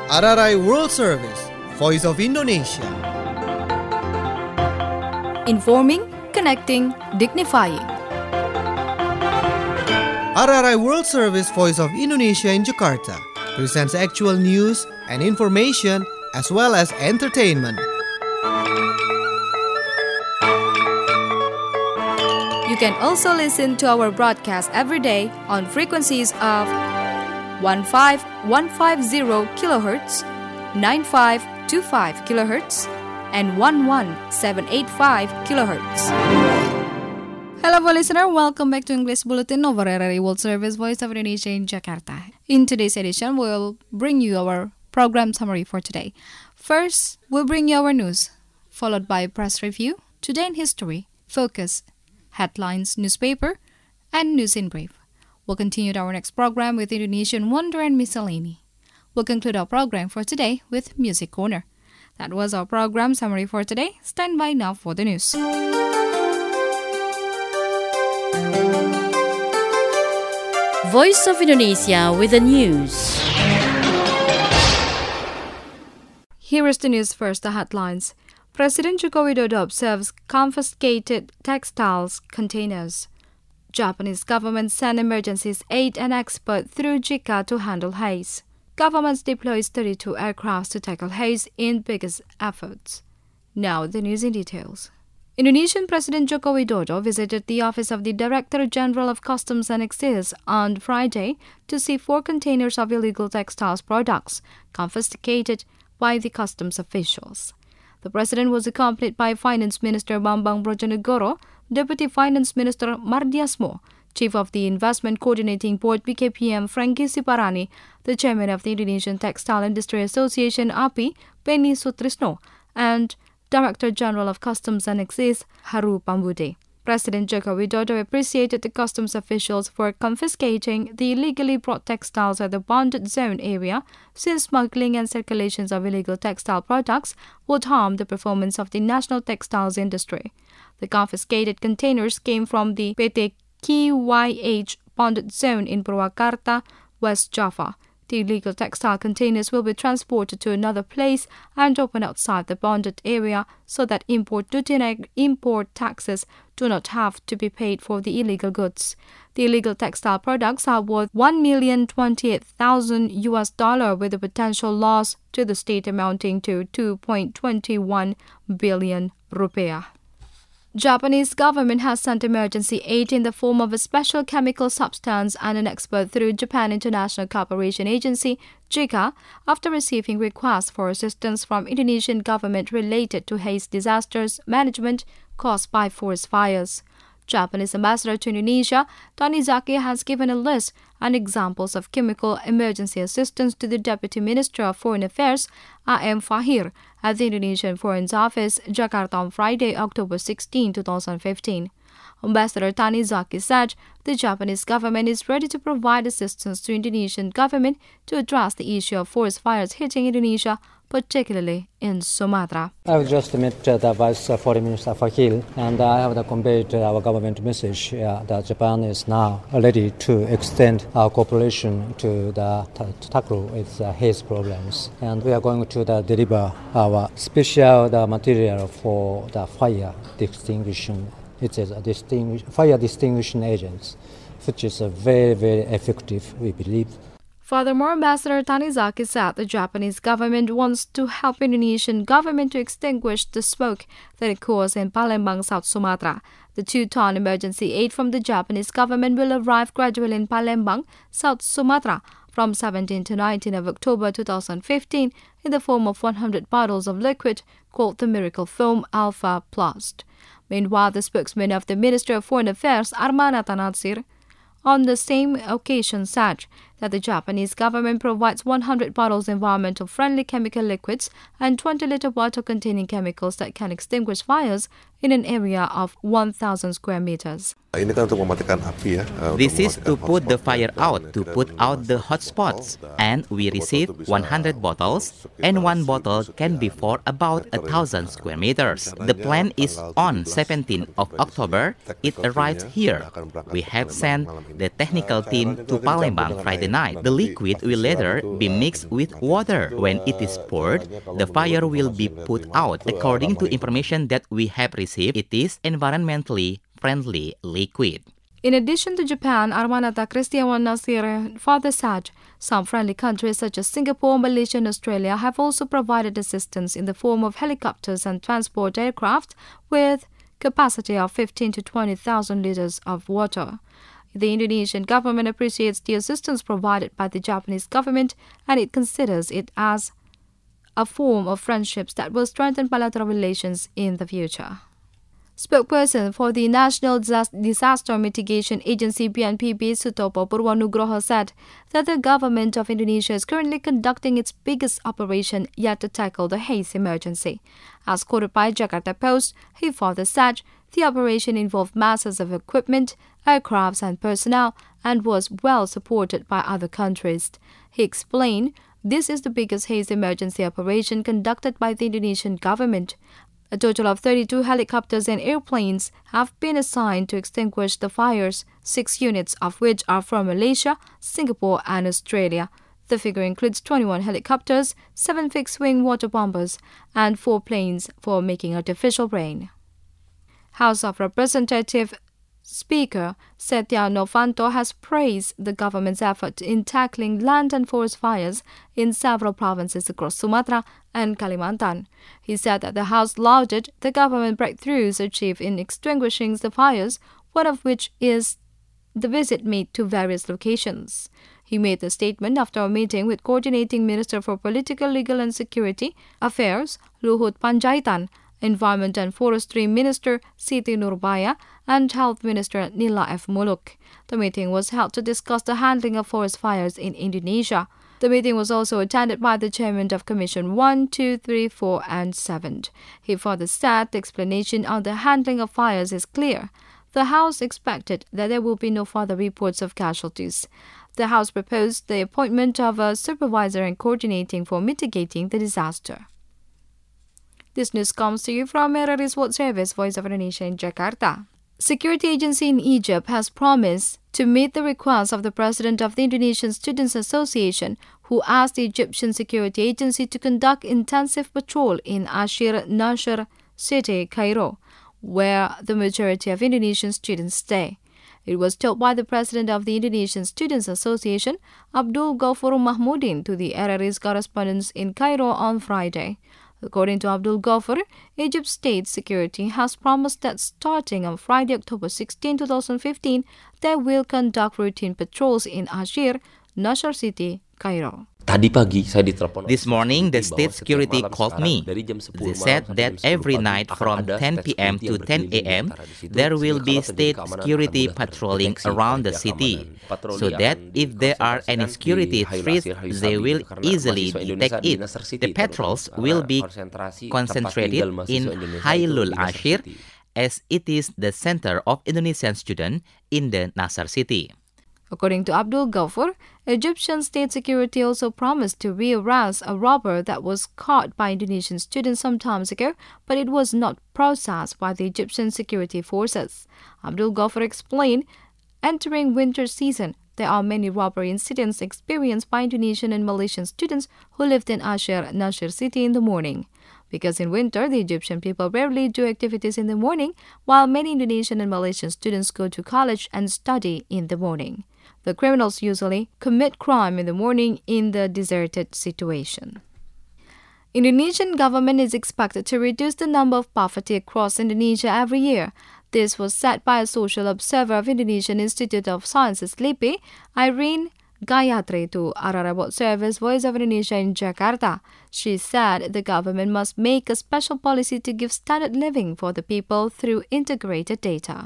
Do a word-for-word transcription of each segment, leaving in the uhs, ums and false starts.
R R I World Service, Voice of Indonesia. Informing, connecting, dignifying. R R I World Service, Voice of Indonesia in Jakarta presents actual news and information as well as entertainment. You can also listen to our broadcast every day on frequencies of fifteen fifty kilohertz, ninety-five twenty-five kilohertz, and eleven seven eighty-five kilohertz. Hello, listener. Welcome back to English Bulletin of R R I World Service, Voice of Indonesia in Jakarta. In today's edition, we'll bring you our program summary for today. First, we'll bring you our news, followed by press review, Today in History, Focus, Headlines, Newspaper, and News in Brief. We'll continue our next program with Indonesian Wonder and Miscellany. We'll conclude our program for today with Music Corner. That was our program summary for today. Stand by now for the news. Voice of Indonesia with the news. Here is the news first, the headlines. President Joko Widodo observes confiscated textiles containers. Japanese government sent emergency aid and expert through JICA to handle haze. Government deploys thirty-two aircrafts to tackle haze in biggest efforts. Now the news in details. Indonesian President Joko Widodo visited the office of the Director General of Customs and Excise on Friday to see four containers of illegal textiles products confiscated by the customs officials. The president was accompanied by Finance Minister Bambang Brojonegoro, Deputy Finance Minister Mardiasmo, Chief of the Investment Coordinating Board B K P M Franky Siparani, the Chairman of the Indonesian Textile Industry Association A P I, Penny Sutrisno, and Director General of Customs and Excise Haru Pambude. President Joko Widodo appreciated the customs officials for confiscating the illegally brought textiles at the bonded zone area, since smuggling and circulations of illegal textile products would harm the performance of the national textiles industry. The confiscated containers came from the P T K Y H bonded zone in Purwakarta, West Java. The illegal textile containers will be transported to another place and open outside the bonded area so that import duty and import taxes do not have to be paid for the illegal goods. The illegal textile products are worth one million twenty-eight thousand U S dollar with a potential loss to the state amounting to two point two one billion rupiah. Japanese government has sent emergency aid in the form of a special chemical substance and an expert through Japan International Cooperation Agency, JICA, after receiving requests for assistance from Indonesian government related to haze disasters management caused by forest fires. Japanese ambassador to Indonesia, Tanizaki, has given a list and examples of chemical emergency assistance to the Deputy Minister of Foreign Affairs, A M Fahir, at the Indonesian Foreign Office, Jakarta on Friday, October sixteenth, twenty fifteen. Ambassador Tanizaki said the Japanese government is ready to provide assistance to Indonesian government to address the issue of forest fires hitting Indonesia, particularly in Sumatra. I have just met uh, the Vice uh, Foreign Minister Fahil, and I have uh, conveyed uh, our government message uh, that Japan is now ready to extend our cooperation to, the, to tackle its uh, haze problems. And we are going to the, deliver our special the material for the fire extinguishing. It is a distinguish, fire distinguishing agents, which is a very, very effective, we believe. Furthermore, Ambassador Tanizaki said the Japanese government wants to help Indonesian government to extinguish the smoke that occurs in Palembang, South Sumatra. The two-ton emergency aid from the Japanese government will arrive gradually in Palembang, South Sumatra, from seventeenth to nineteenth of October twenty fifteen in the form of one hundred bottles of liquid called the Miracle Foam Alpha Plus. Meanwhile, the spokesman of the Ministry of Foreign Affairs, Armanata Natsir, on the same occasion said that the Japanese government provides one hundred bottles of environmental-friendly chemical liquids and twenty liter bottle containing chemicals that can extinguish fires in an area of one thousand square meters. This is to put the fire out, to put out the hot spots. And we received one hundred bottles, and one bottle can be for about one thousand square meters. The plan is on seventeenth of October. It arrives here. We have sent the technical team to Palembang Friday night. The liquid will later be mixed with water. When it is poured, the fire will be put out. According to information that we have received, it is environmentally friendly liquid. In addition to Japan, Armanata Kristiawan Nasir further said some friendly countries such as Singapore, Malaysia and Australia have also provided assistance in the form of helicopters and transport aircraft with capacity of fifteen to twenty thousand liters of water. The Indonesian government appreciates the assistance provided by the Japanese government and it considers it as a form of friendships that will strengthen bilateral relations in the future. Spokesperson for the National Disaster Mitigation Agency B N P B Sutopo Purwanugroho said that the government of Indonesia is currently conducting its biggest operation yet to tackle the haze emergency. As quoted by Jakarta Post, he further said the operation involved masses of equipment, aircrafts and personnel and was well supported by other countries. He explained, this is the biggest haze emergency operation conducted by the Indonesian government. A total of thirty-two helicopters and airplanes have been assigned to extinguish the fires, six units of which are from Malaysia, Singapore and Australia. The figure includes twenty-one helicopters, seven fixed-wing water bombers and four planes for making artificial rain. House of Representatives Speaker Setia Novanto has praised the government's effort in tackling land and forest fires in several provinces across Sumatra and Kalimantan. He said that the House lauded the government breakthroughs achieved in extinguishing the fires, one of which is the visit made to various locations. He made the statement after a meeting with Coordinating Minister for Political, Legal and Security Affairs, Luhut Panjaitan, Environment and Forestry Minister Siti Nurbaya and Health Minister Nila F. Muluk. The meeting was held to discuss the handling of forest fires in Indonesia. The meeting was also attended by the chairman of Commission one, two, three, four and seven. He further said the explanation on the handling of fires is clear. The House expected that there will be no further reports of casualties. The House proposed the appointment of a supervisor and coordinating for mitigating the disaster. This news comes to you from R R I's World Service, Voice of Indonesia in Jakarta. Security agency in Egypt has promised to meet the request of the president of the Indonesian Students Association, who asked the Egyptian security agency to conduct intensive patrol in Ashir Nashr city, Cairo, where the majority of Indonesian students stay. It was told by the president of the Indonesian Students Association, Abdul Ghaffur Mahmudin, to the R R I's correspondents in Cairo on Friday. According to Abdul Ghaffur, Egypt's state security has promised that starting on Friday, October sixteenth, twenty fifteen, they will conduct routine patrols in Ashir, Nashr City, Cairo. This morning, the state security called me. They said that every night from ten p.m. to ten a.m., there will be state security patrolling around the city, so that if there are any security threats, they will easily detect it. The patrols will be concentrated in Hailul Ashir, as it is the center of Indonesian students in the Nasr city. According to Abdul Ghaffur, Egyptian state security also promised to rearrest a robber that was caught by Indonesian students some time ago, but it was not processed by the Egyptian security forces. Abdul Ghaffur explained, entering winter season, there are many robbery incidents experienced by Indonesian and Malaysian students who lived in Ashir Nashr city in the morning. Because in winter, the Egyptian people rarely do activities in the morning, while many Indonesian and Malaysian students go to college and study in the morning. The criminals usually commit crime in the morning in the deserted situation. Indonesian government is expected to reduce the number of poverty across Indonesia every year. This was said by a social observer of Indonesian Institute of Sciences, LIPI, Irene Gayatri, to R R I World Service, Voice of Indonesia in Jakarta. She said the government must make a special policy to give standard living for the people through integrated data.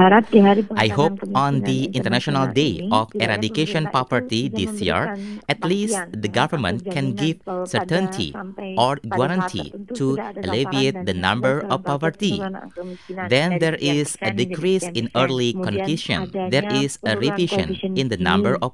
I hope on the International Day of Eradication Poverty this year, at least the government can give certainty or guarantee to alleviate the number of poverty. Then there is a decrease in early condition. There is a revision in the number of poverty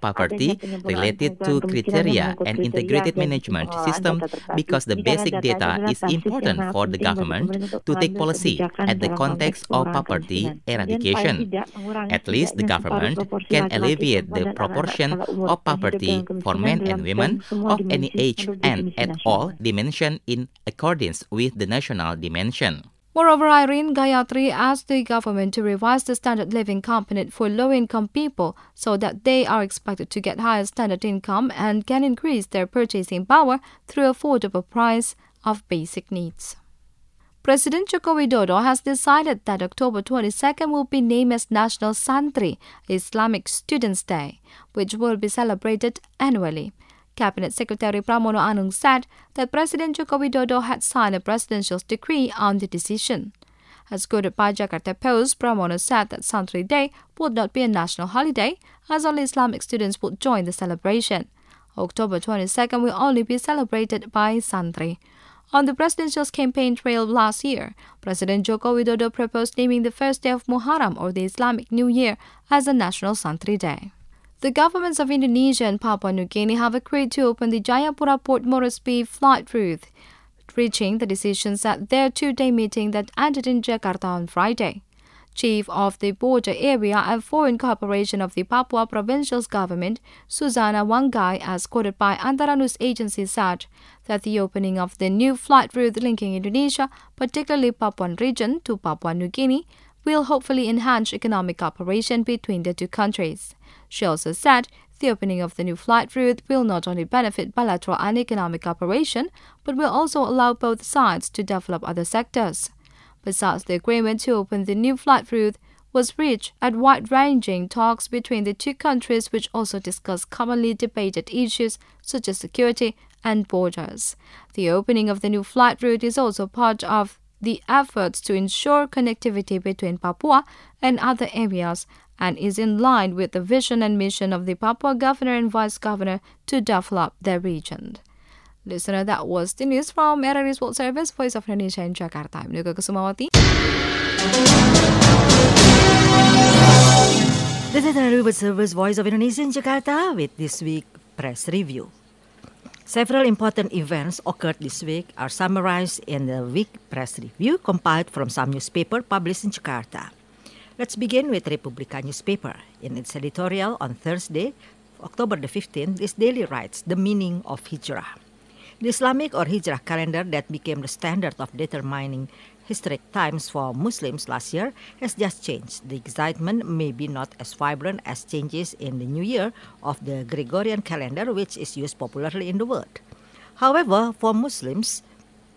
study related to criteria and integrated management system because the basic data is important for the government to take policy at the context of poverty eradication. At least the government can alleviate the proportion of poverty for men and women of any age and at all dimensions in accordance with the national dimension. Moreover, Irene Gayatri asked the government to revise the standard living component for low-income people so that they are expected to get higher standard income and can increase their purchasing power through affordable price of basic needs. President Joko Widodo has decided that October twenty-second will be named as National Santri Islamic Students' Day, which will be celebrated annually. Cabinet Secretary Pramono Anung said that President Joko Widodo had signed a presidential decree on the decision. As quoted by Jakarta Post, Pramono said that Santri Day would not be a national holiday, as only Islamic students would join the celebration. October twenty-second will only be celebrated by Santri. On the presidential campaign trail last year, President Joko Widodo proposed naming the first day of Muharram or the Islamic New Year as a National Santri Day. The governments of Indonesia and Papua New Guinea have agreed to open the Jayapura Port Moresby flight route, reaching the decisions at their two-day meeting that ended in Jakarta on Friday. Chief of the Border Area and Foreign Cooperation of the Papua Provincial Government, Susana Wangai, as quoted by Antara News Agency, said that the opening of the new flight route linking Indonesia, particularly Papuan region, to Papua New Guinea, will hopefully enhance economic cooperation between the two countries. She also said the opening of the new flight route will not only benefit bilateral and economic cooperation, but will also allow both sides to develop other sectors. Besides, the agreement to open the new flight route was reached at wide-ranging talks between the two countries, which also discussed commonly debated issues such as security and borders. The opening of the new flight route is also part of the efforts to ensure connectivity between Papua and other areas and is in line with the vision and mission of the Papua Governor and Vice Governor to develop their region. Listener, that was the news from R R I's World Service, Voice of Indonesia in Jakarta. I'm Nuka Kusumawati. This is R R I World Service, Voice of Indonesia in Jakarta with this week press review. Several important events occurred this week are summarized in the week press review compiled from some newspaper published in Jakarta. Let's begin with Republika newspaper. In its editorial on Thursday, October the fifteenth, this daily writes the meaning of Hijrah. The Islamic or Hijrah calendar that became the standard of determining historic times for Muslims last year has just changed. The excitement may be not as vibrant as changes in the new year of the Gregorian calendar, which is used popularly in the world. However, for Muslims,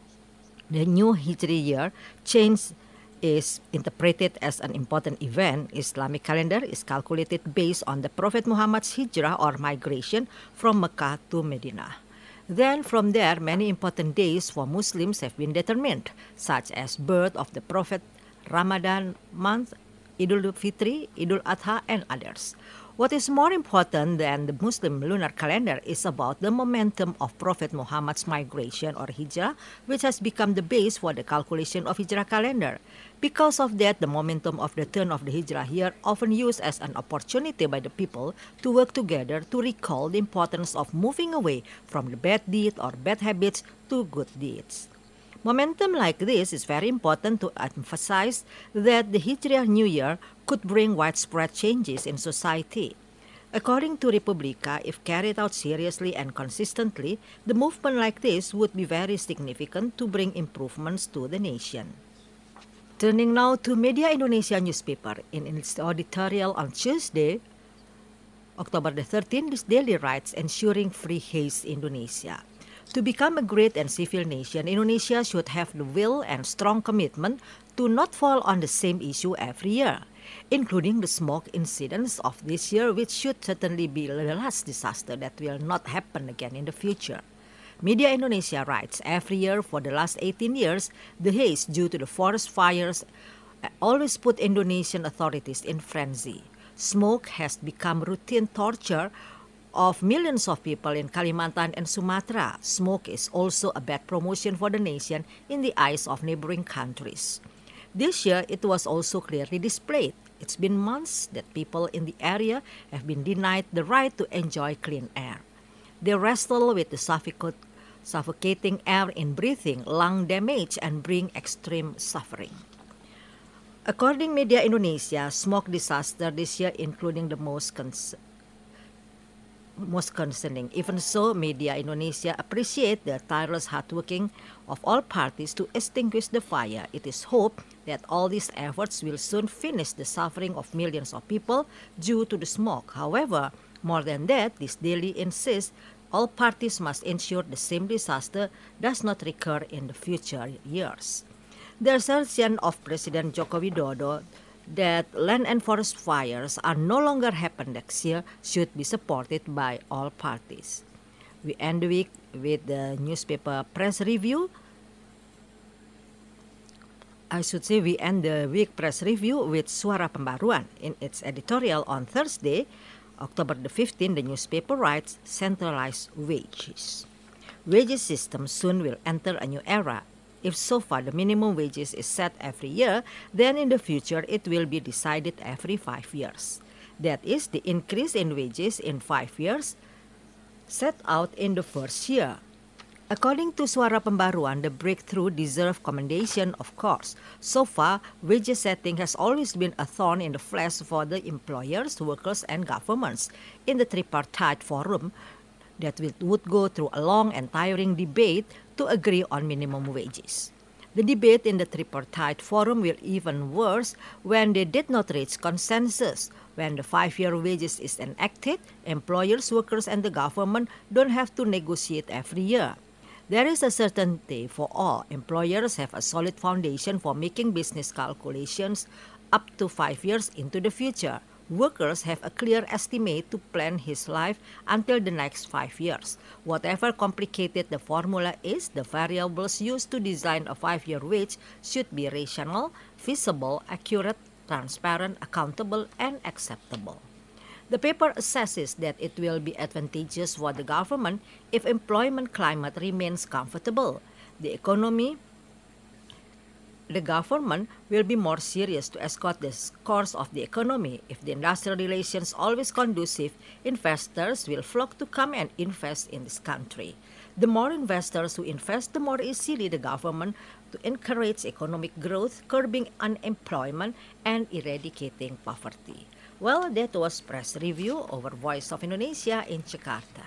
the new Hijri year change is interpreted as an important event. Islamic calendar is calculated based on the Prophet Muhammad's hijrah or migration from Mecca to Medina. Then from there, many important days for Muslims have been determined, such as birth of the Prophet, Ramadan month, Idul Fitri, Idul Adha, and others. What is more important than the Muslim lunar calendar is about the momentum of Prophet Muhammad's migration or hijrah, which has become the base for the calculation of hijrah calendar. Because of that, the momentum of the turn of the hijrah here often used as an opportunity by the people to work together to recall the importance of moving away from the bad deed or bad habits to good deeds. Momentum like this is very important to emphasize that the Hijriah New Year could bring widespread changes in society. According to Republika, if carried out seriously and consistently, the movement like this would be very significant to bring improvements to the nation. Turning now to Media Indonesia newspaper, in its editorial on Tuesday, October the thirteenth, this daily writes, ensuring free haze Indonesia. To become a great and civil nation, Indonesia should have the will and strong commitment to not fall on the same issue every year, including the smoke incidents of this year, which should certainly be the last disaster that will not happen again in the future. Media Indonesia writes, every year for the last eighteen years, the haze due to the forest fires always put Indonesian authorities in frenzy. Smoke has become routine torture of millions of people in Kalimantan and Sumatra. Smoke is also a bad promotion for the nation in the eyes of neighboring countries. This year, it was also clearly displayed. It's been months that people in the area have been denied the right to enjoy clean air. They wrestle with the suffocate, suffocating air in breathing, lung damage, and bring extreme suffering. According Media Indonesia, smoke disaster this year including the most cons- most concerning. Even so, Media Indonesia appreciate the tireless hard working of all parties to extinguish the fire. It is hoped that all these efforts will soon finish the suffering of millions of people due to the smoke. However, more than that, this daily insists all parties must ensure the same disaster does not recur in the future years. The assertion of President Joko Widodo that land and forest fires are no longer happen next year should be supported by all parties. We end the week with the newspaper press review. I should say we end the week press review with Suara Pembaruan. In its editorial on Thursday, October the fifteenth, the newspaper writes, centralized wages. Wages system soon will enter a new era. If so far the minimum wages is set every year, then in the future it will be decided every five years. That is, the increase in wages in five years set out in the first year. According to Suara Pembaruan, the breakthrough deserves commendation, of course. So far, wages setting has always been a thorn in the flesh for the employers, workers, and governments. In the tripartite forum, that would go through a long and tiring debate to agree on minimum wages. The debate in the tripartite forum will even worse when they did not reach consensus. When the five-year wages is enacted, employers, workers, and the government don't have to negotiate every year. There is a certainty for all. Employers have a solid foundation for making business calculations up to five years into the future. Workers have a clear estimate to plan his life until the next five years. Whatever complicated the formula is, the variables used to design a five-year wage should be rational, feasible, accurate, transparent, accountable, and acceptable. The paper assesses that it will be advantageous for the government if employment climate remains comfortable. The economy The government will be more serious to escort the course of the economy. If the industrial relations always conducive, investors will flock to come and invest in this country. The more investors who invest, the more easily the government to encourage economic growth, curbing unemployment, and eradicating poverty. Well, that was press review over Voice of Indonesia in Jakarta.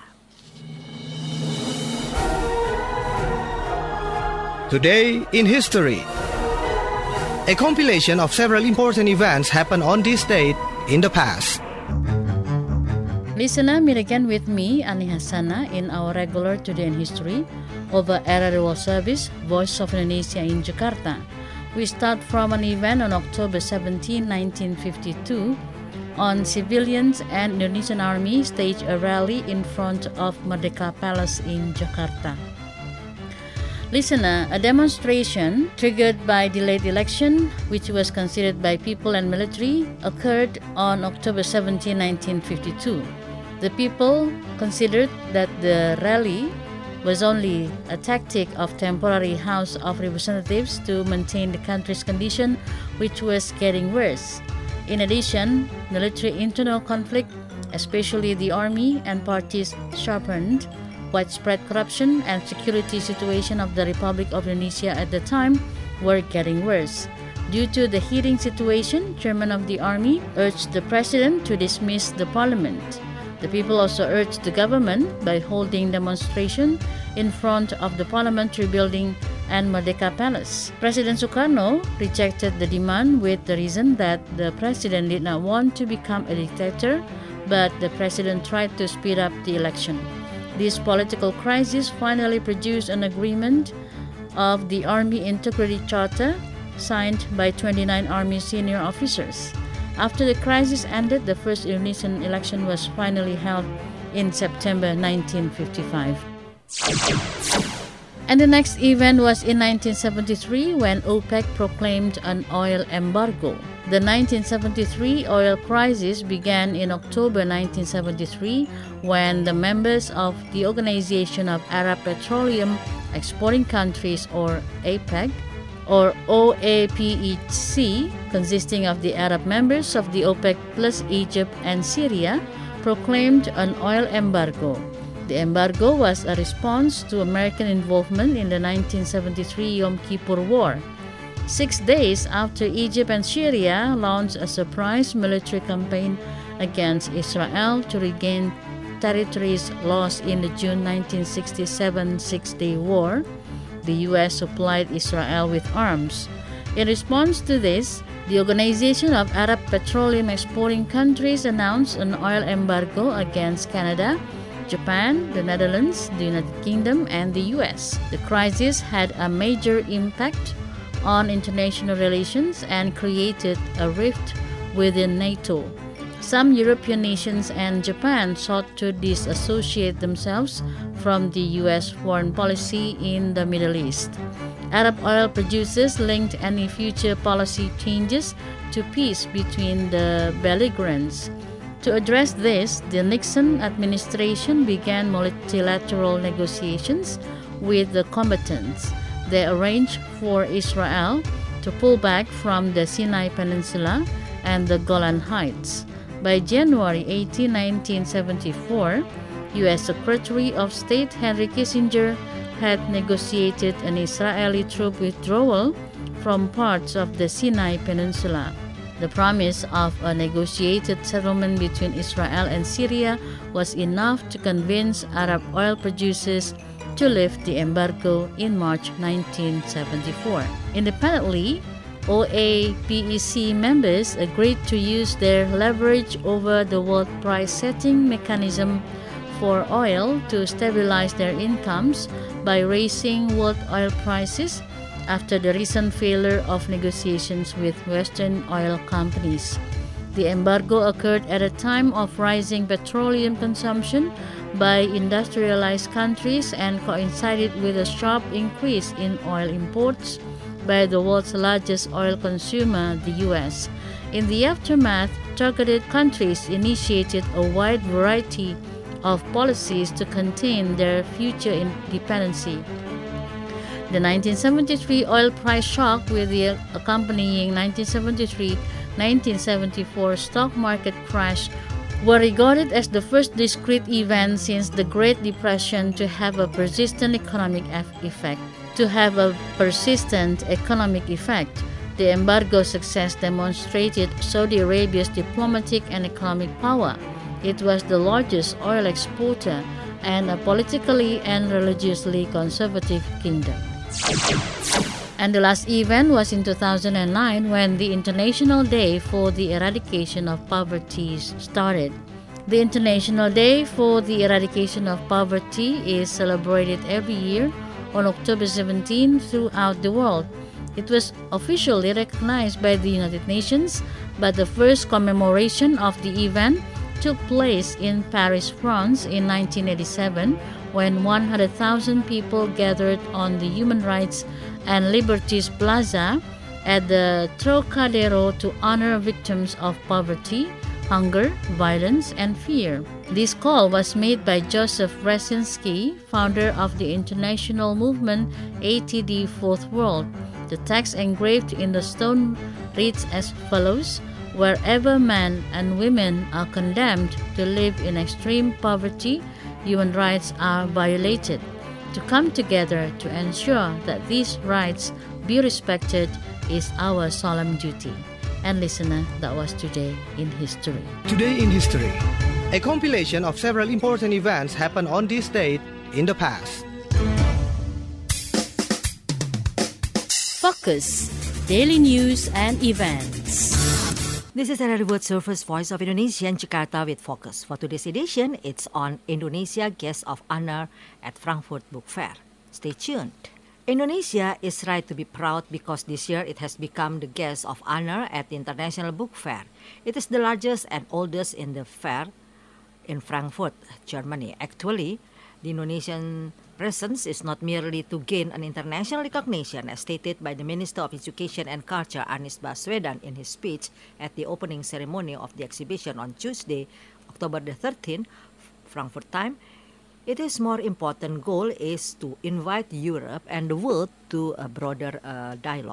Today in history. A compilation of several important events happened on this date in the past. Listener, meet again with me, Ani Hassana, in our regular Today in History over R R World Service, Voice of Indonesia in Jakarta. We start from an event on October seventeenth, nineteen fifty-two. On civilians and Indonesian Army staged a rally in front of Merdeka Palace in Jakarta. Listener, a demonstration triggered by delayed election, which was considered by people and military, occurred on October seventeenth, nineteen fifty-two. The people considered that the rally was only a tactic of temporary House of Representatives to maintain the country's condition, which was getting worse. In addition, military internal conflict, especially the army and parties, sharpened. Widespread corruption and security situation of the Republic of Indonesia at the time were getting worse. Due to the heating situation, Chairman of the Army urged the President to dismiss the Parliament. The people also urged the government by holding demonstration in front of the Parliamentary Building and Merdeka Palace. President Sukarno rejected the demand with the reason that the President did not want to become a dictator, but the President tried to speed up the election. This political crisis finally produced an agreement of the Army Integrity Charter signed by twenty-nine Army senior officers. After the crisis ended, the first Indonesian election was finally held in September nineteen fifty-five. And the next event was in nineteen seventy-three when OPEC proclaimed an oil embargo. The nineteen seventy-three oil crisis began in October nineteen seventy-three when the members of the Organization of Arab Petroleum Exporting Countries, or APEC, or O A P E C, consisting of the Arab members of the OPEC plus Egypt and Syria, proclaimed an oil embargo. The embargo was a response to American involvement in the nineteen seventy-three Yom Kippur War. Six days after Egypt and Syria launched a surprise military campaign against Israel to regain territories lost in the June nineteen sixty-seven Six-Day War, the U S supplied Israel with arms. In response to this, the Organization of Arab Petroleum Exporting Countries announced an oil embargo against Canada, Japan, the Netherlands, the United Kingdom, and the U S. The crisis had a major impact on international relations and created a rift within NATO. Some European nations and Japan sought to disassociate themselves from the U S foreign policy in the Middle East. Arab oil producers linked any future policy changes to peace between the belligerents. To address this, the Nixon administration began multilateral negotiations with the combatants. They arranged for Israel to pull back from the Sinai Peninsula and the Golan Heights. By January eighteenth, nineteen seventy-four, U S Secretary of State Henry Kissinger had negotiated an Israeli troop withdrawal from parts of the Sinai Peninsula. The promise of a negotiated settlement between Israel and Syria was enough to convince Arab oil producers to lift the embargo in March nineteen seventy-four. Independently, O A P E C members agreed to use their leverage over the world price-setting mechanism for oil to stabilize their incomes by raising world oil prices after the recent failure of negotiations with Western oil companies. The embargo occurred at a time of rising petroleum consumption by industrialized countries and coincided with a sharp increase in oil imports by the world's largest oil consumer, the U S. In the aftermath, targeted countries initiated a wide variety of policies to contain their future independency. The nineteen seventy-three oil price shock with the accompanying nineteen seventy-three nineteen seventy-four stock market crash were regarded as the first discrete event since the Great Depression to have a persistent economic effect. To have a persistent economic effect, the embargo success demonstrated Saudi Arabia's diplomatic and economic power. It was the largest oil exporter and a politically and religiously conservative kingdom. And the last event was in two thousand nine when the International Day for the Eradication of Poverty started. The International Day for the Eradication of Poverty is celebrated every year on October seventeenth throughout the world. It was officially recognized by the United Nations, but the first commemoration of the event took place in Paris, France in nineteen eighty-seven when one hundred thousand people gathered on the Human Rights and Liberties Plaza at the Trocadero to honor victims of poverty, hunger, violence, and fear. This call was made by Joseph Brzezinski, founder of the international movement A T D Fourth World. The text engraved in the stone reads as follows: "Wherever men and women are condemned to live in extreme poverty, human rights are violated. To come together to ensure that these rights be respected is our solemn duty." And listener, that was Today in History. Today in History, a compilation of several important events happened on this date in the past. Focus, daily news and events. This is R R World Service Voice of Indonesia in Jakarta with Focus. For today's edition, it's on Indonesia Guest of Honor at Frankfurt Book Fair. Stay tuned. Indonesia is right to be proud because this year it has become the guest of honor at the International Book Fair. It is the largest and oldest in the fair in Frankfurt, Germany. Actually, the Indonesian presence is not merely to gain an international recognition, as stated by the Minister of Education and Culture, Anies Baswedan, in his speech at the opening ceremony of the exhibition on Tuesday, October the thirteenth, Frankfurt time. Its more important goal is to invite Europe and the world to a broader uh, dialogue.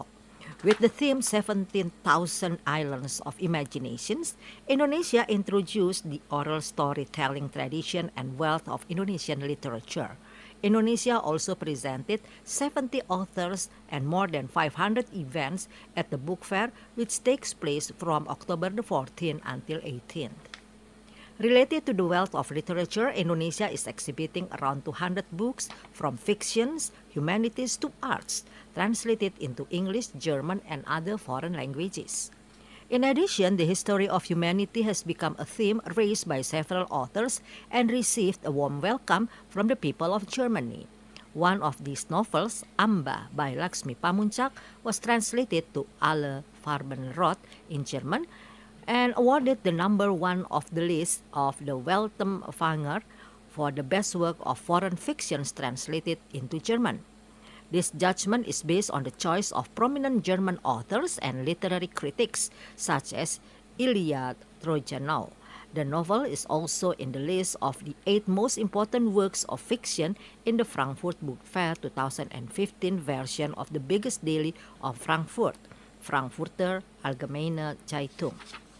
With the theme seventeen thousand Islands of Imaginations, Indonesia introduced the oral storytelling tradition and wealth of Indonesian literature. Indonesia also presented seventy authors and more than five hundred events at the book fair, which takes place from October the fourteenth until eighteenth. Related to the wealth of literature, Indonesia is exhibiting around two hundred books from fictions, humanities to arts, translated into English, German, and other foreign languages. In addition, the history of humanity has become a theme raised by several authors and received a warm welcome from the people of Germany. One of these novels, Amba by Laksmi Pamuntjak, was translated to Alle Farben Rot in German and awarded the number one of the list of the Weltenvanger for the best work of foreign fictions translated into German. This judgment is based on the choice of prominent German authors and literary critics such as Ilya Trojanow. The novel is also in the list of the eight most important works of fiction in the Frankfurt Book Fair twenty fifteen version of the biggest daily of Frankfurt, Frankfurter Allgemeine Zeitung.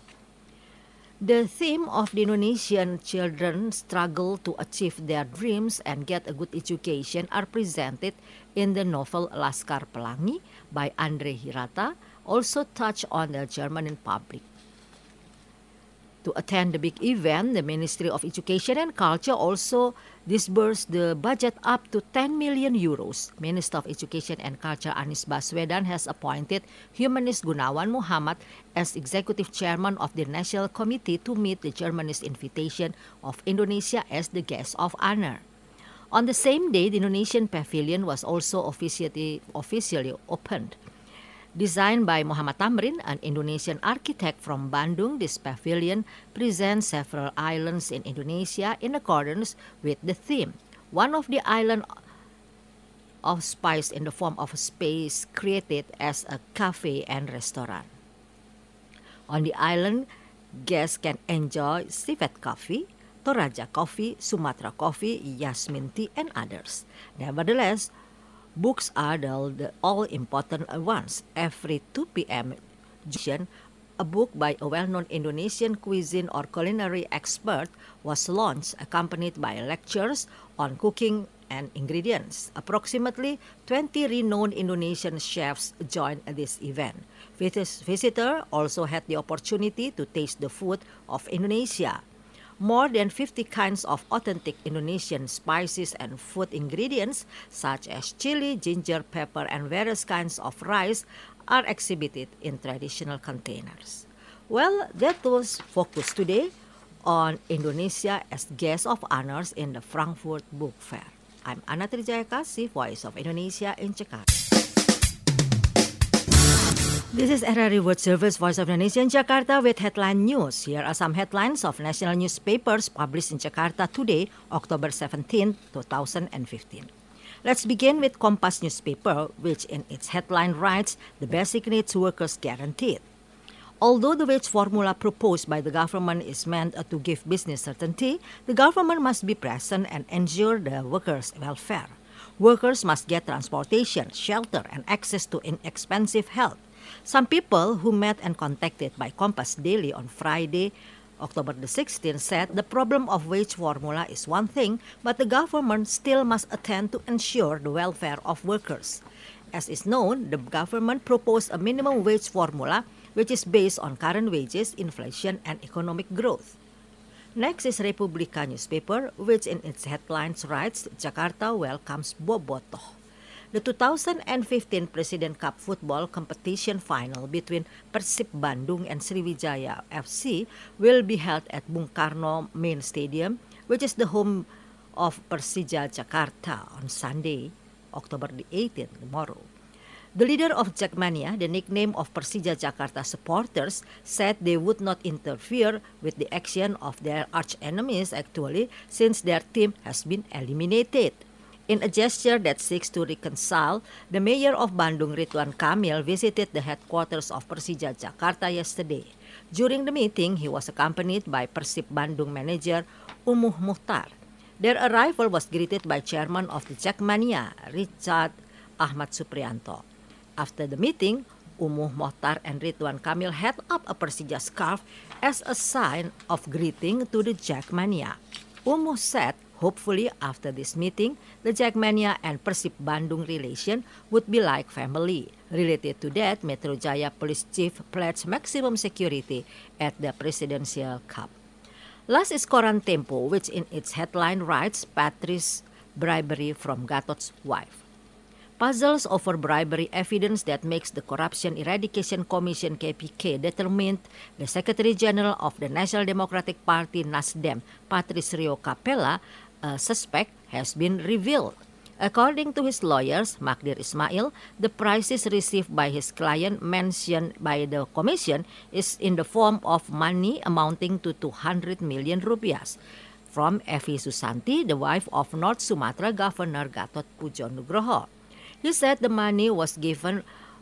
The theme of the Indonesian children struggle to achieve their dreams and get a good education are presented in the novel Laskar Pelangi by Andre Hirata, also touch on the German public. To attend the big event, the Ministry of Education and Culture also disbursed the budget up to ten million euros. Minister of Education and Culture Anies Baswedan has appointed Humanist Gunawan Muhammad as Executive Chairman of the National Committee to meet the Germanist invitation of Indonesia as the guest of honor. On the same day, the Indonesian Pavilion was also officially, officially opened. Designed by Muhammad Tamrin, an Indonesian architect from Bandung, this pavilion presents several islands in Indonesia in accordance with the theme. One of the islands of spice in the form of a space created as a cafe and restaurant. On the island, guests can enjoy civet coffee, Toraja coffee, Sumatra coffee, Yasmin tea, and others. Nevertheless, books are the all-important ones. Every two p.m. a book by a well-known Indonesian cuisine or culinary expert was launched, accompanied by lectures on cooking and ingredients. Approximately twenty renowned Indonesian chefs joined this event. Visitors also had the opportunity to taste the food of Indonesia. More than fifty kinds of authentic Indonesian spices and food ingredients such as chili, ginger, pepper, and various kinds of rice are exhibited in traditional containers. Well, that was focused today on Indonesia as guest of honors in the Frankfurt Book Fair. I'm Ana Trijayakasih, Voice of Indonesia in Jakarta. This is R R I World Service, Voice of Indonesia in Jakarta with headline news. Here are some headlines of national newspapers published in Jakarta today, October seventeenth, twenty fifteen. Let's begin with Kompas newspaper, which in its headline writes, "The basic needs workers guaranteed." Although the wage formula proposed by the government is meant to give business certainty, the government must be present and ensure the workers' welfare. Workers must get transportation, shelter, and access to inexpensive health. Some people who met and contacted by Kompas Daily on Friday, October the sixteenth, said the problem of wage formula is one thing, but the government still must attend to ensure the welfare of workers. As is known, the government proposed a minimum wage formula which is based on current wages, inflation, and economic growth. Next is Republika newspaper, which in its headlines writes, Jakarta welcomes Bobotoh. The two thousand fifteen President Cup football competition final between Persib Bandung and Sriwijaya F C will be held at Bung Karno Main Stadium, which is the home of Persija Jakarta, on Sunday, October the eighteenth, tomorrow. The leader of Jackmania, the nickname of Persija Jakarta supporters, said they would not interfere with the action of their arch-enemies actually, since their team has been eliminated. In a gesture that seeks to reconcile, the mayor of Bandung, Ridwan Kamil, visited the headquarters of Persija Jakarta yesterday. During the meeting, he was accompanied by Persib Bandung manager Umuh Muhtar. Their arrival was greeted by chairman of the Jackmania, Richard Ahmad Suprianto. After the meeting, Umuh Mohtar and Ridwan Kamil held up a Persija scarf as a sign of greeting to the Jackmania. Umuh said, hopefully after this meeting, the Jackmania and Persib Bandung relation would be like family. Related to that, Metro Jaya Police Chief pledged maximum security at the Presidential Cup. Last is Koran Tempo, which in its headline writes Patrice bribery from Gatot's wife. Puzzles over bribery evidence that makes the Corruption Eradication Commission K P K determined the Secretary General of the National Democratic Party Nasdem, Patrice Rio Capella, a suspect, has been revealed. According to his lawyers, Magdir Ismail, the prizes received by his client mentioned by the commission is in the form of money amounting to two hundred million rupiahs from Evi Susanti, the wife of North Sumatra Governor Gatot Pujo Nugroho. He said the money was given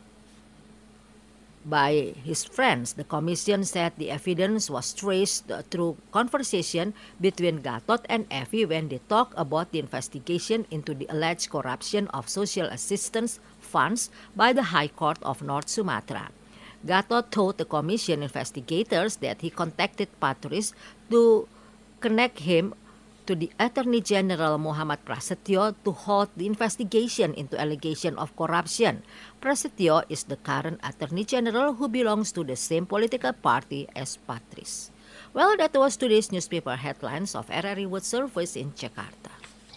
by his friends. The commission said the evidence was traced through conversation between Gatot and Evi when they talked about the investigation into the alleged corruption of social assistance funds by the High Court of North Sumatra. Gatot told the commission investigators that he contacted Patrice to connect him to the Attorney General Muhammad Prasetyo to halt the investigation into allegation of corruption. Prasetyo is the current Attorney General who belongs to the same political party as Patrice. Well, that was today's newspaper headlines of R R I World Service in Jakarta.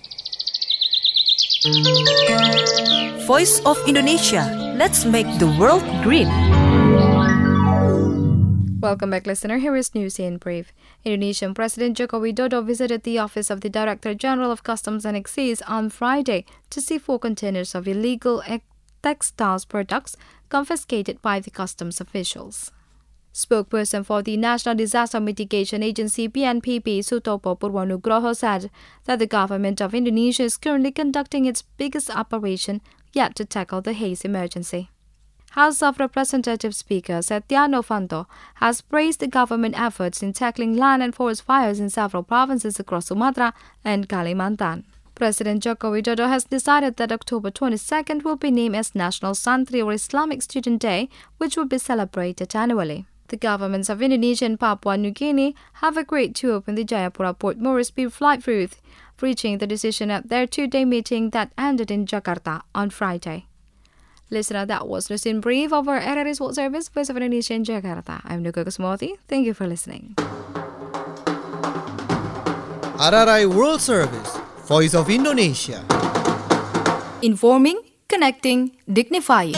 Voice of Indonesia. Let's make the world green. Welcome back, listener. Here is news in brief. Indonesian President Joko Widodo visited the office of the Director General of Customs and Excise on Friday to see four containers of illegal textiles products confiscated by the customs officials. Spokesperson for the National Disaster Mitigation Agency P N P B, Sutopo Purwonugroho, said that the government of Indonesia is currently conducting its biggest operation yet to tackle the haze emergency. House of Representatives Speaker Setia Novanto has praised the government efforts in tackling land and forest fires in several provinces across Sumatra and Kalimantan. President Joko Widodo has decided that October twenty-second will be named as National Santri or Islamic Student Day, which will be celebrated annually. The governments of Indonesia and Papua New Guinea have agreed to open the Jayapura Port Moresby flight route, reaching the decision at their two-day meeting that ended in Jakarta on Friday. Listener, that was news in brief of our R R I's World Service, Voice of Indonesia in Jakarta. I'm Nuka Kusmoti. Thank you for listening. R R I World Service, Voice of Indonesia. Informing, connecting, dignifying.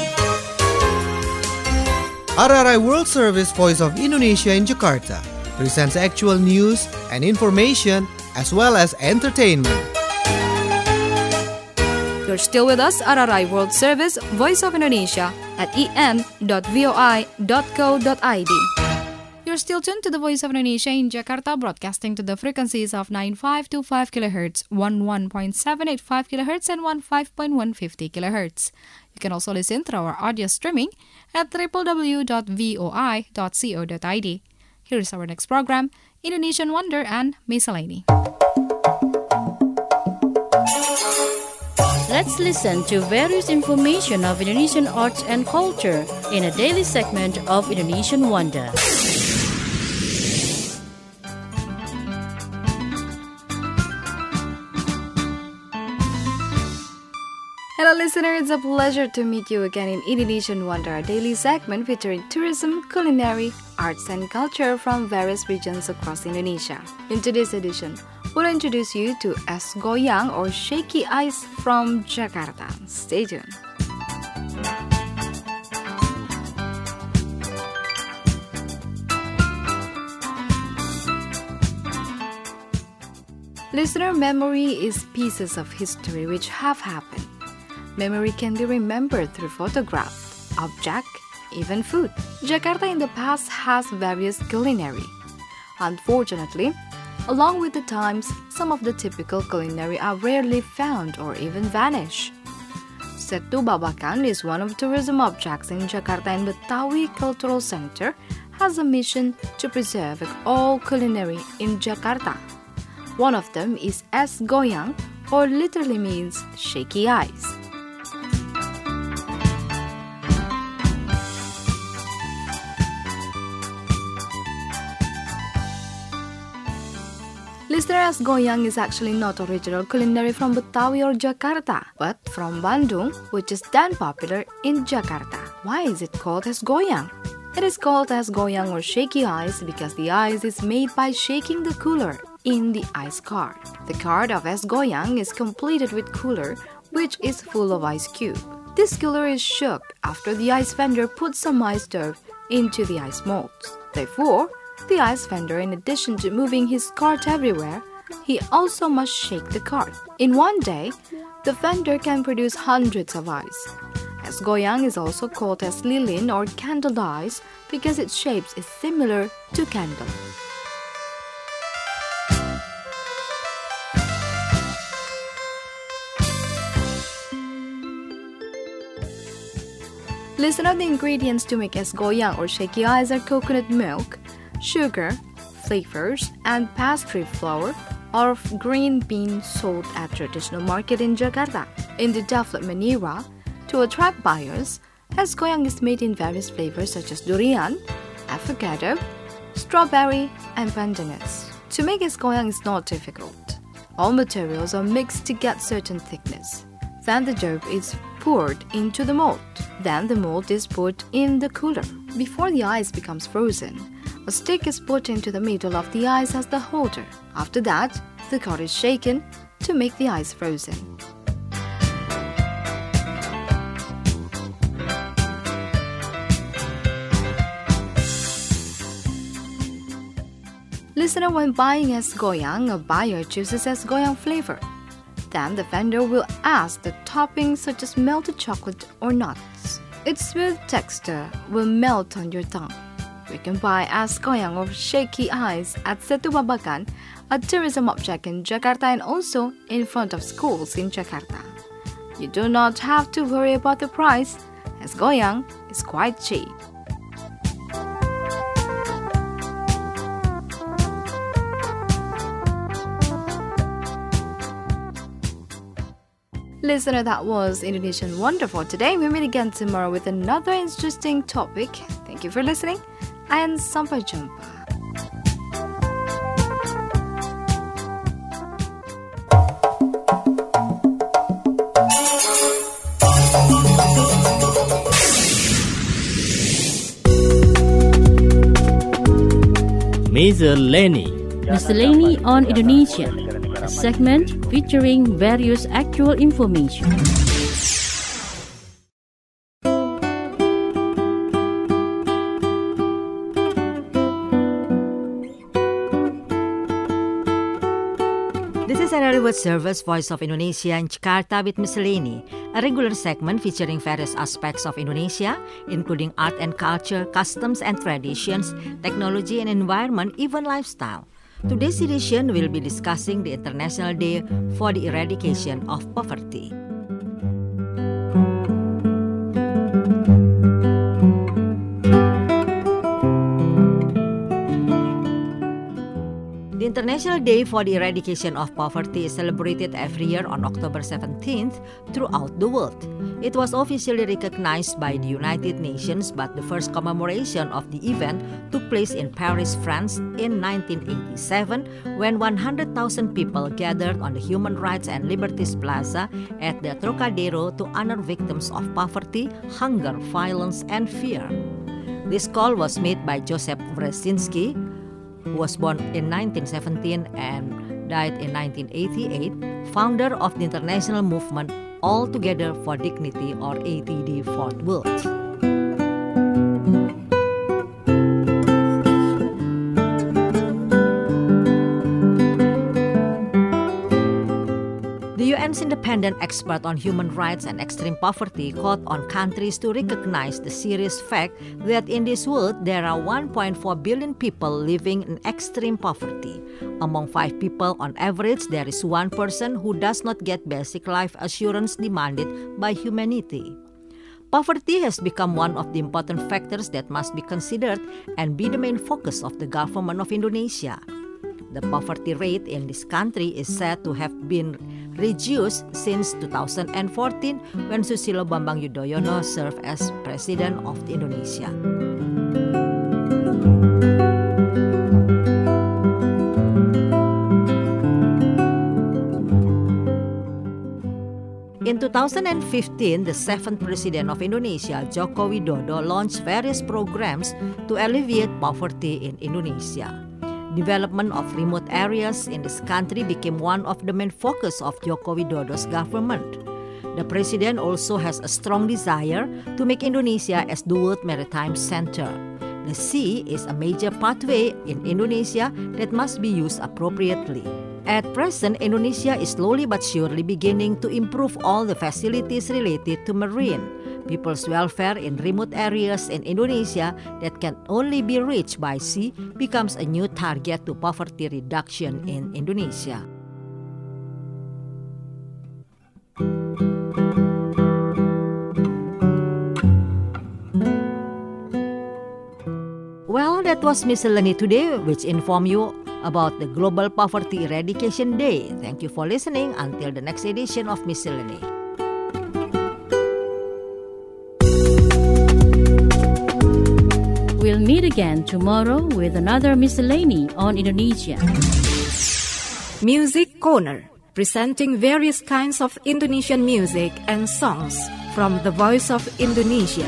R R I World Service, Voice of Indonesia in Jakarta presents actual news and information as well as entertainment. You're still with us at R R I World Service, Voice of Indonesia at e n dot voi dot co dot i d. You're still tuned to the Voice of Indonesia in Jakarta, broadcasting to the frequencies of nine five two five kilohertz, eleven point seven eight five kilohertz, and fifteen point one five zero kilohertz. You can also listen through our audio streaming at w w w dot voi dot co dot i d. Here is our next program, Indonesian Wonder and Miscellany. Let's listen to various information of Indonesian arts and culture in a daily segment of Indonesian Wonder. Hello listener, it's a pleasure to meet you again in Indonesian Wonder, a daily segment featuring tourism, culinary, arts and culture from various regions across Indonesia. In today's edition, we'll introduce you to Es Goyang or Shaky Ice from Jakarta. Stay tuned. Listener, memory is pieces of history which have happened. Memory can be remembered through photographs, object, even food. Jakarta in the past has various culinary. Unfortunately, along with the times, some of the typical culinary are rarely found or even vanish. Setu Babakan is one of tourism objects in Jakarta, and Betawi Cultural Center has a mission to preserve all culinary in Jakarta. One of them is Es Goyang, or literally means shaky ice. Listener, es goyang is actually not original culinary from Betawi or Jakarta, but from Bandung, which is then popular in Jakarta. Why is it called es goyang? It is called es goyang or shaky ice because the ice is made by shaking the cooler in the ice cart. The cart of es goyang is completed with cooler, which is full of ice cube. This cooler is shook after the ice vendor puts some ice dough into the ice molds. Therefore, the ice vendor, in addition to moving his cart everywhere, he also must shake the cart. In one day, the vendor can produce hundreds of ice. Es goyang is also called as lilin or candle ice because its shape is similar to candle. Listen up the ingredients to make es goyang or shaky ice are coconut milk, sugar, flavors, and pastry flour or green bean sold at traditional market in Jakarta. In the development era, to attract buyers, es goyang is made in various flavors such as durian, avocado, strawberry, and pandanus. To make es goyang is not difficult. All materials are mixed to get certain thickness. Then the dough is poured into the mold. Then the mold is put in the cooler. Before the ice becomes frozen, a stick is put into the middle of the ice as the holder. After that, the cart is shaken to make the ice frozen. Listener, when buying es goyang, a buyer chooses es goyang flavor. Then the vendor will ask the toppings such as melted chocolate or nuts. Its smooth texture will melt on your tongue. You can buy es goyang or shaky ice at Setu Babakan, a tourism object in Jakarta and also in front of schools in Jakarta. You do not have to worry about the price. Es goyang is quite cheap. Listener, that was Indonesian Wonder for today. We meet again tomorrow with another interesting topic. Thank you for listening and sampai jumpa. Miscellany. Miscellany on Indonesia, a segment featuring various actual information. This is N R I World Service, Voice of Indonesia in Jakarta with Miscellany, a regular segment featuring various aspects of Indonesia, including art and culture, customs and traditions, technology and environment, even lifestyle. Today's edition will be discussing the International Day for the Eradication of Poverty. The International Day for the Eradication of Poverty is celebrated every year on October seventeenth throughout the world. It was officially recognized by the United Nations, but the first commemoration of the event took place in Paris, France in nineteen eighty-seven, when one hundred thousand people gathered on the Human Rights and Liberties Plaza at the Trocadero to honor victims of poverty, hunger, violence, and fear. This call was made by Joseph Wresinski, who was born in nineteen seventeen and died in nineteen eighty-eight, founder of the international movement All Together for Dignity, or A T D for the World. The U N's independent expert on human rights and extreme poverty called on countries to recognize the serious fact that in this world there are one point four billion people living in extreme poverty. Among five people on average, there is one person who does not get basic life assurance demanded by humanity. Poverty has become one of the important factors that must be considered and be the main focus of the government of Indonesia. The poverty rate in this country is said to have been reduced since two thousand fourteen, when Susilo Bambang Yudhoyono served as President of Indonesia. two thousand fifteen, the seventh President of Indonesia, Joko Widodo, launched various programs to alleviate poverty in Indonesia. Development of remote areas in this country became one of the main focus of Joko Widodo's government. The President also has a strong desire to make Indonesia as the world maritime center. The sea is a major pathway in Indonesia that must be used appropriately. At present, Indonesia is slowly but surely beginning to improve all the facilities related to marine. People's welfare in remote areas in Indonesia that can only be reached by sea becomes a new target to poverty reduction in Indonesia. Well, that was Miscellany today, which informed you about the Global Poverty Eradication Day. Thank you for listening. Until the next edition of Miscellany. We'll meet again tomorrow with another Miscellany on Indonesia. Music Corner, presenting various kinds of Indonesian music and songs from the Voice of Indonesia.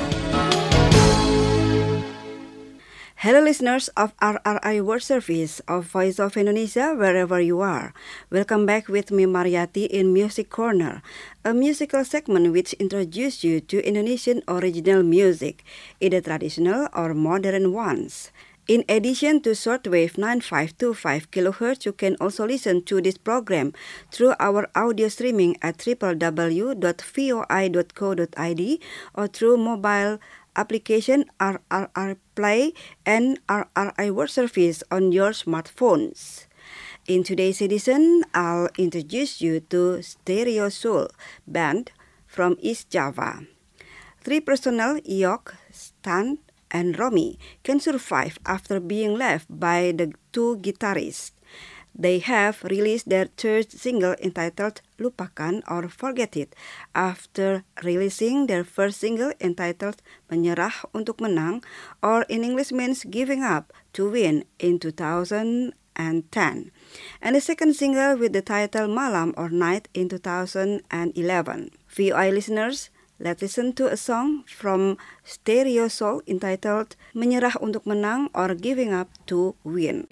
Hello listeners of R R I World Service of Voice of Indonesia, wherever you are. Welcome back with me Mariati in Music Corner, a musical segment which introduces you to Indonesian original music, either traditional or modern ones. In addition to shortwave nine five two five kilohertz, you can also listen to this program through our audio streaming at w w w dot voi dot co dot i d or through mobile application R R R Play and R R I World Service on your smartphones. In today's edition, I'll introduce you to Stereo Soul band from East Java. Three personnel, Yok, Stan, and Romi, can survive after being left by the two guitarists. They have released their third single entitled Lupakan or Forget It after releasing their first single entitled Menyerah untuk Menang, or in English means Giving Up to Win, in two thousand ten, and the second single with the title Malam or Night in two thousand eleven. V O I listeners, let's listen to a song from Stereo Soul entitled Menyerah untuk Menang or Giving Up to Win.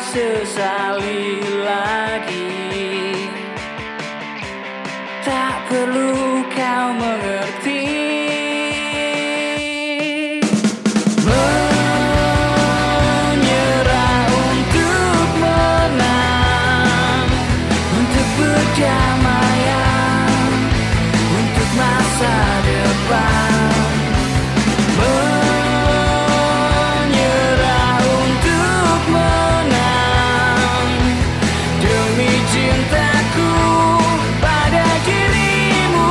sesali lagi. Tak perlu kau mengerti. Menyerah untuk menang, untuk berdamaian, untuk masa depan. Menyerah untuk menang demi cintaku pada dirimu.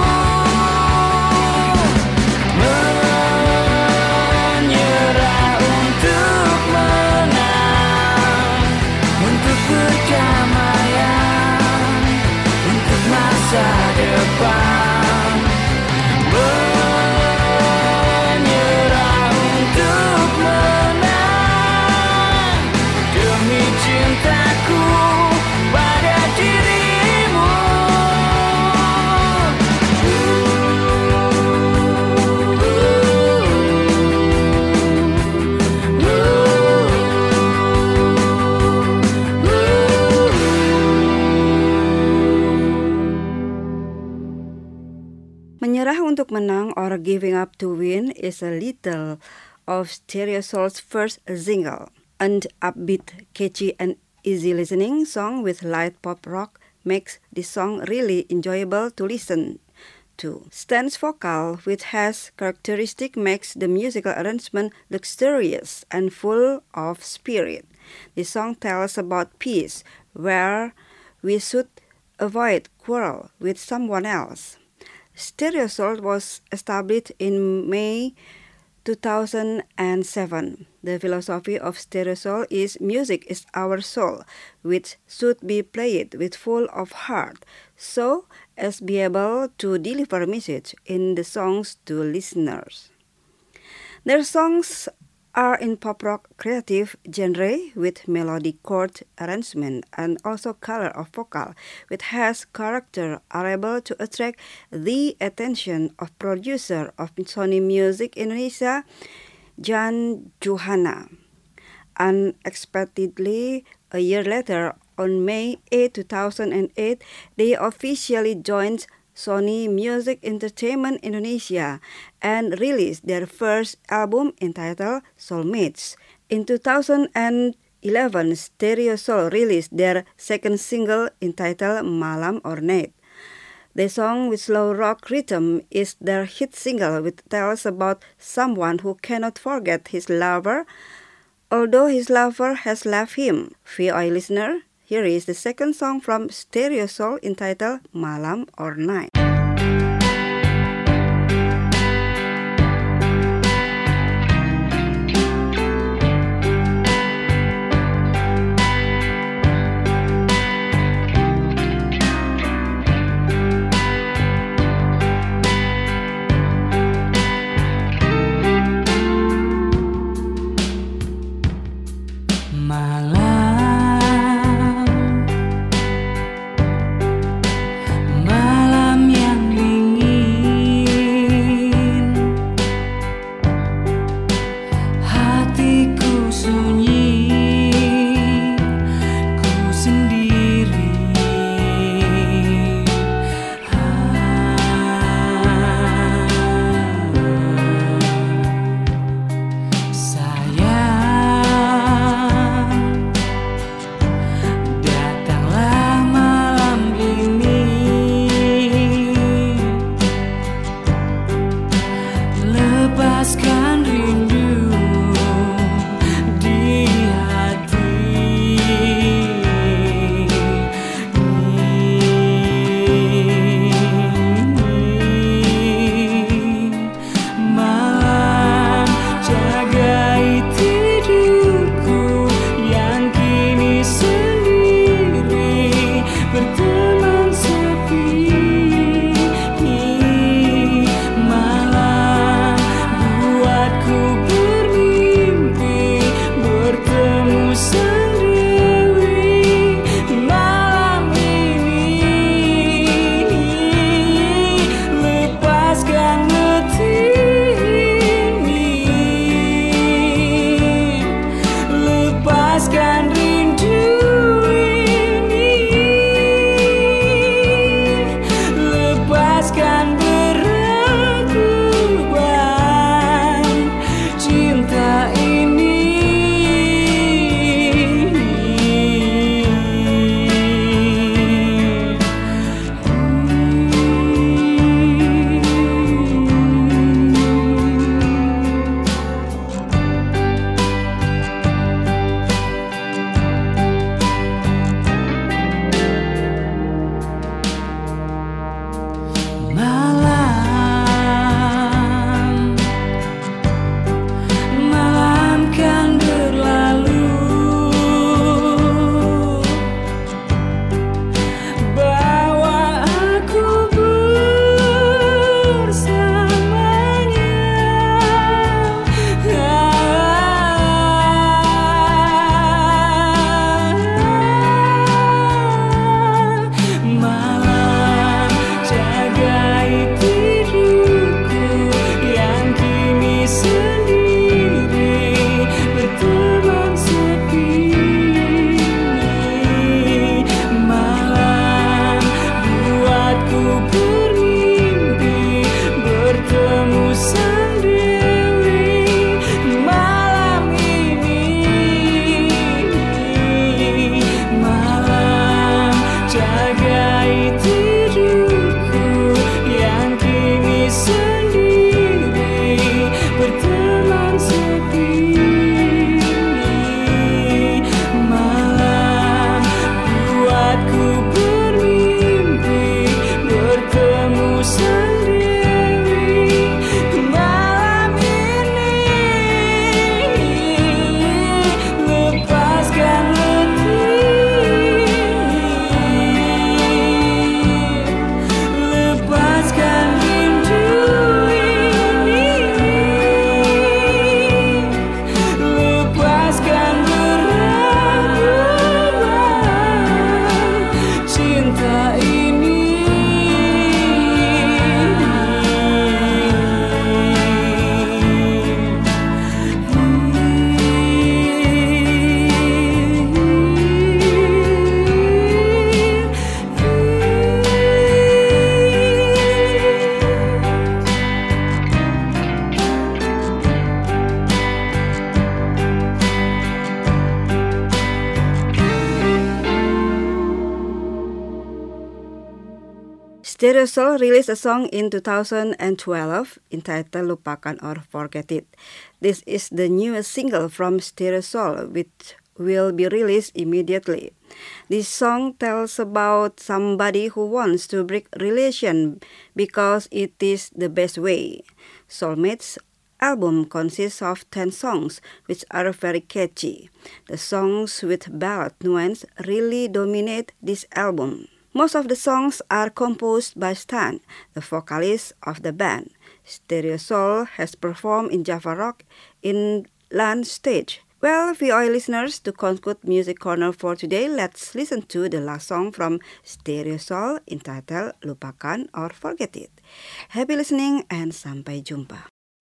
Menyerah untuk menang, untuk berdamaian, untuk masa depan. Menyerah untuk menang demi cintaku pada dirimu. Menyerah untuk menang or giving up to win is a little of Stereosoul's first single. An upbeat, catchy and easy listening song with light pop rock makes this song really enjoyable to listen to. Stan's vocal, which has characteristic, makes the musical arrangement luxurious and full of spirit. The song tells about peace, where we should avoid quarrel with someone else. Stereosoul was established in May two thousand seven. The philosophy of Stereosoul is music is our soul, which should be played with full of heart, so as be able to deliver message in the songs to listeners. Their songs are in pop rock creative genre with melodic chord arrangement and also color of vocal, which has character, are able to attract the attention of producer of Sony Music Indonesia, Jan Johanna. Unexpectedly, a year later, on May eighth, two thousand eight, they officially joined Sony Music Entertainment Indonesia and released their first album entitled Soulmates. In two thousand eleven, Stereosoul released their second single entitled Malam or Night. The song with slow rock rhythm is their hit single, which tells about someone who cannot forget his lover, although his lover has left him. V O I listener, here is the second song from Stereosoul entitled Malam or Night. Malam Stereo Soul released a song in two thousand twelve entitled Lupakan or Forget It. This is the newest single from Stereo Soul, which will be released immediately. This song tells about somebody who wants to break relation because it is the best way. Soulmates album consists of ten songs, which are very catchy. The songs with ballad nuance really dominate this album. Most of the songs are composed by Stan, the vocalist of the band. Stereo Soul has performed in Java Rock in Land Stage. Well, V O A listeners, to conclude Music Corner for today, let's listen to the last song from Stereo Soul entitled Lupakan or Forget It. Happy listening and sampai jumpa.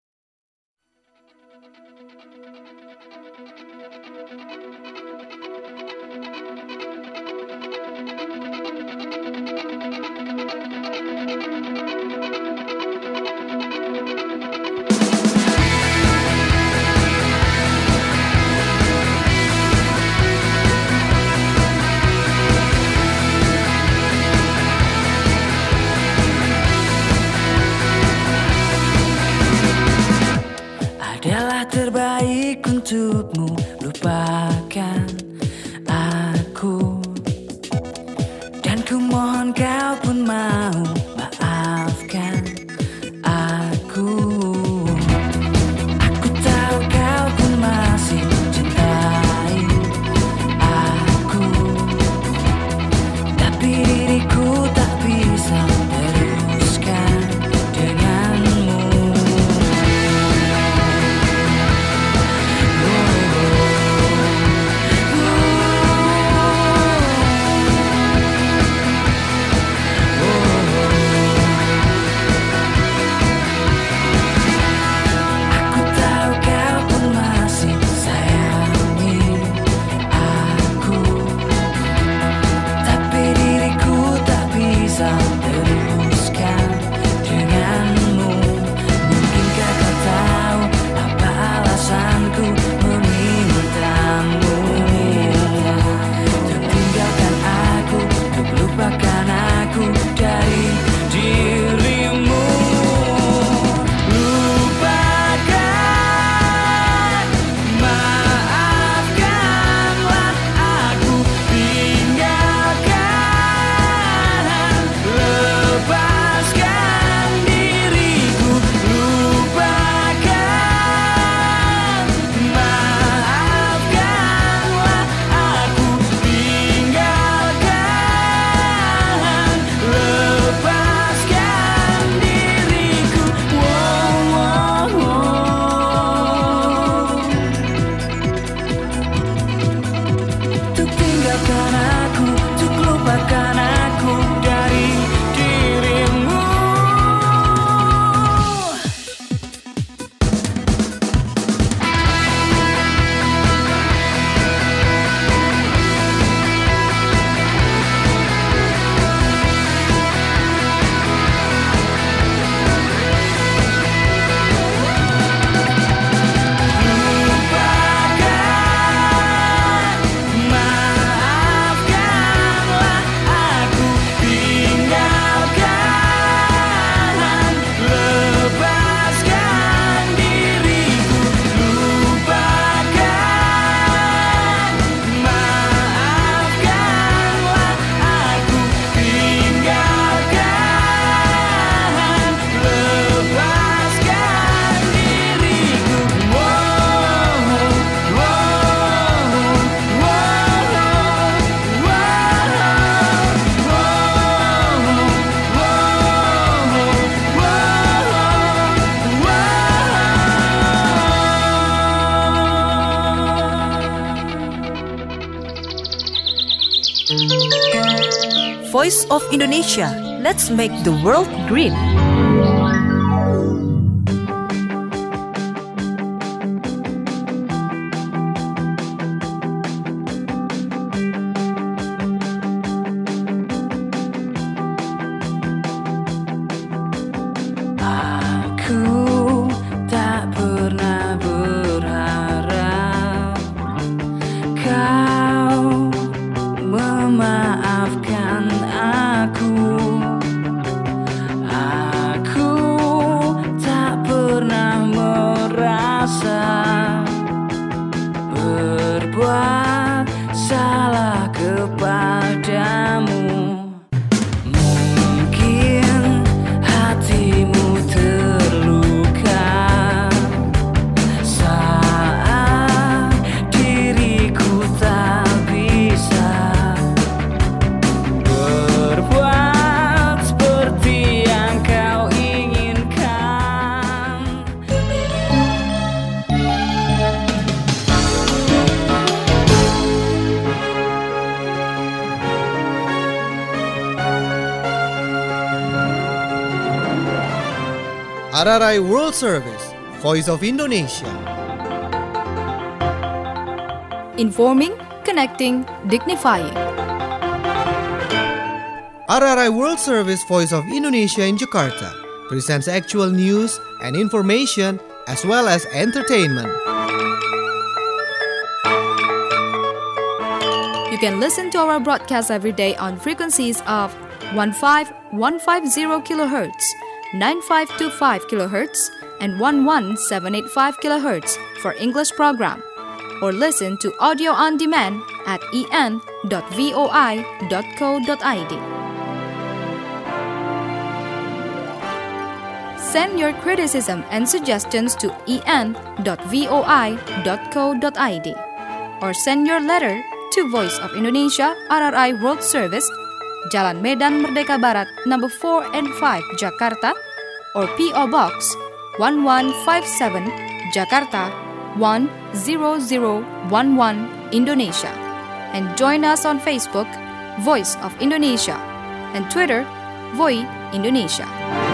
Terbaik untukmu, lupakan aku. Dan ku mohon kau pun mau maafkan aku. Aku tahu kau pun masih cintai aku, tapi diriku tak bisa teruskan denganmu. Voice of Indonesia. Let's make the world green. Aku tak pernah berharap kau memaafkan aku. R R I World Service, Voice of Indonesia. Informing, connecting, dignifying. R R I World Service, Voice of Indonesia in Jakarta presents actual news and information as well as entertainment. You can listen to our broadcast every day on frequencies of fifteen fifty kilohertz, ninety-five twenty-five kilohertz, and eleven seven eighty-five kilohertz for English program. Or listen to audio on demand at e n dot v o i dot co dot i d. Send your criticism and suggestions to e n dot v o i dot co dot i d or send your letter to Voice of Indonesia R R I World Service, Jalan Medan Merdeka Barat, number four and five, Jakarta, or P O Box one one five seven, Jakarta one zero zero one one, Indonesia. And join us on Facebook, Voice of Indonesia, and Twitter, Voi Indonesia.